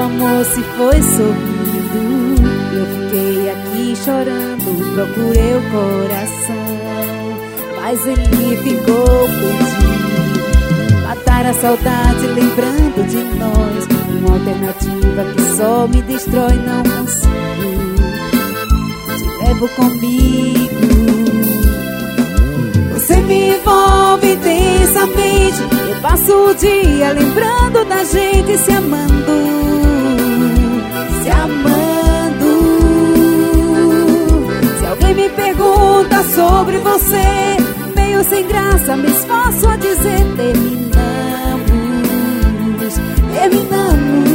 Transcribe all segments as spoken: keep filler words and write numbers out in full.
amor se foi sorrindo, eu fiquei aqui chorando, procurei o coração, mas ele ficou perdido. Matar a saudade lembrando de nós, uma alternativa que só me destrói, não consigo. Te levo comigo. Você me envolve intensamente, eu passo o dia lembrando da gente se amando, se amando. Se alguém me pergunta sobre você, meio sem graça, me esforço a dizer: terminamos, terminamos.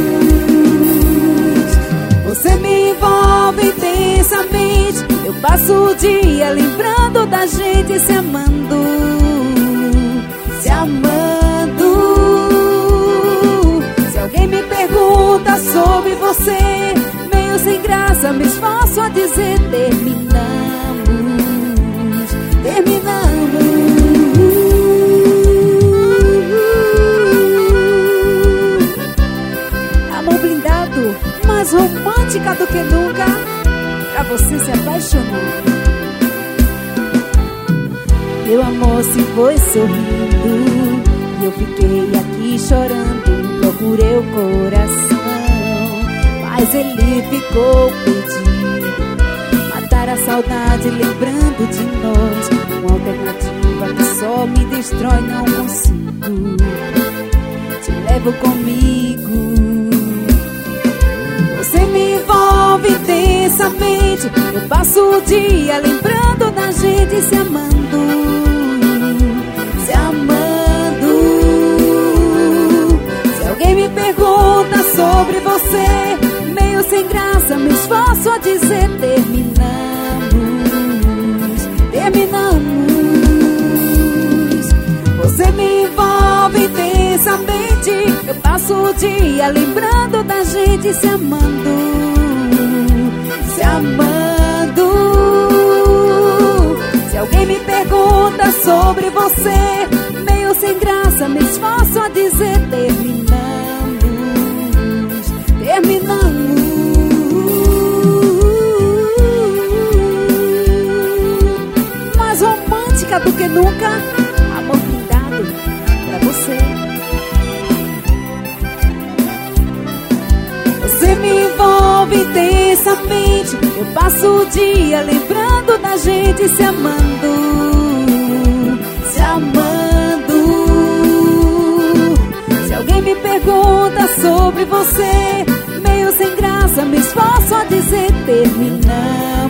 Você me envolve intensamente, eu passo o dia lembrando da gente se amando, se amando. Se alguém me pergunta sobre você, meio sem graça, me esforço a dizer: terminamos, terminamos. Amor blindado, mais romântica do que nunca, pra você se apaixonar. Meu amor se foi sorrindo, e eu fiquei aqui chorando, procurei o coração, mas ele ficou perdido. Matar a saudade lembrando de nós, uma alternativa que só me destrói, não consigo. Te levo comigo. Você me envolve intensamente, eu passo o dia lembrando da gente se amando, se amando. Se alguém me pergunta sobre você, meio sem graça, me esforço a dizer: terminamos, terminamos. Você me envolve intensamente, eu passo o dia lembrando da gente se amando, se amando. Se alguém me pergunta sobre você, meio sem graça, me esforço a dizer: terminamos, terminamos. Mais romântica do que nunca, amor blindado pra você. Você me envolve intensamente, eu passo o dia lembrando da gente se amando, se amando. Se alguém me pergunta sobre você, meio sem graça, me esforço a dizer: terminamos,